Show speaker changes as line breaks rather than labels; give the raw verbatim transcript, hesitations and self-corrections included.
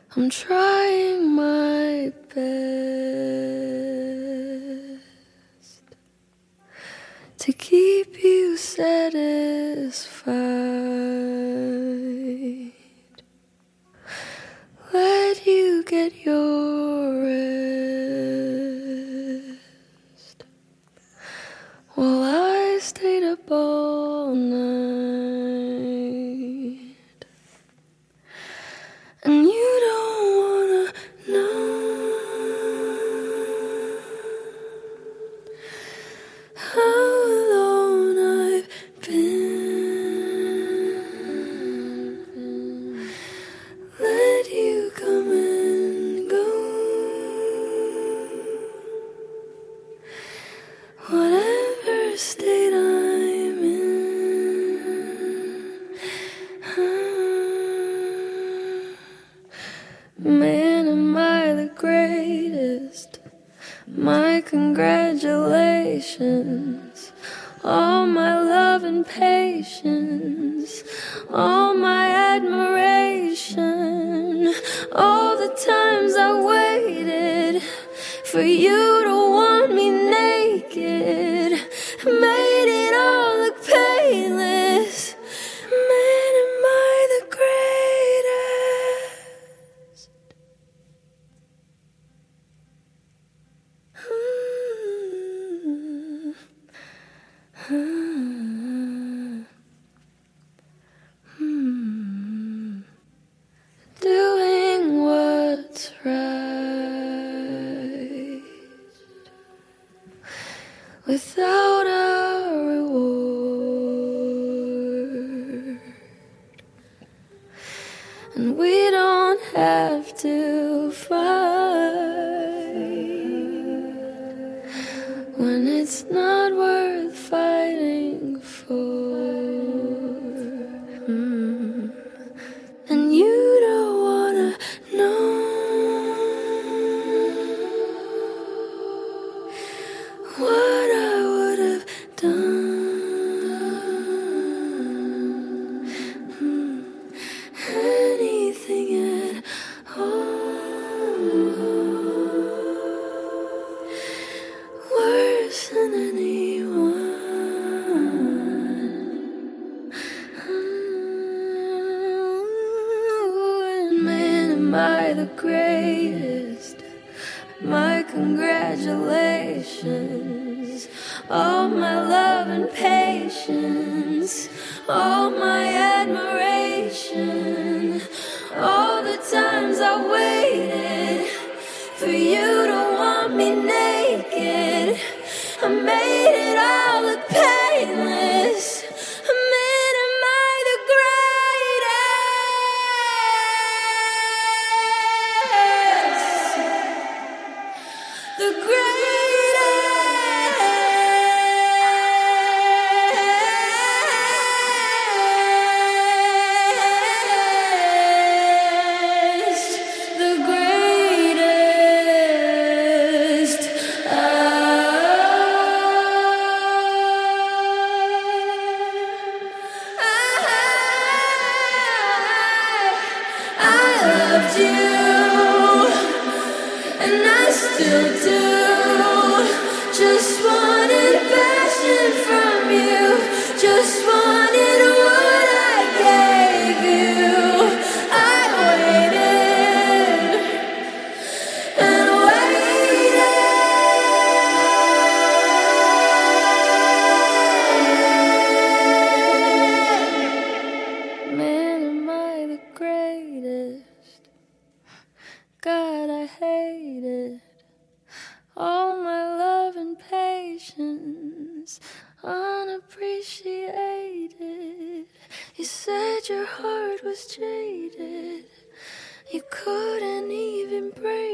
I'm trying my best to keep you satisfied. Let you get your rest while I stayed up all night. And you don't wanna know how alone I've been. Let you come and go. Whatever state I'm in. Man, am I the greatest? My congratulations. All my love and patience, all my admiration, all the times I waited for you to want me naked, made it all look painless. Man, am I the greatest? Hmm. Hmm. Doing what's right without a reward, and we don't have to fight when it's not worth fighting for. Mm. And you don't wanna know what I would have done. Mm. Anything at all. Worse than anyone. Man, am I the greatest? My congratulations. All my love and patience, all my admiration, all the times I waited for you to want me naked, I made it all look painless. Man, am I the greatest? The greatest, the greatest. I, I, I loved you. And I still do. Just wanted passion from you. Just wanted what I gave you. I waited and waited. Man, am I the greatest? God, I hate it. All my love and patience, unappreciated. You said your heart was jaded. You couldn't even break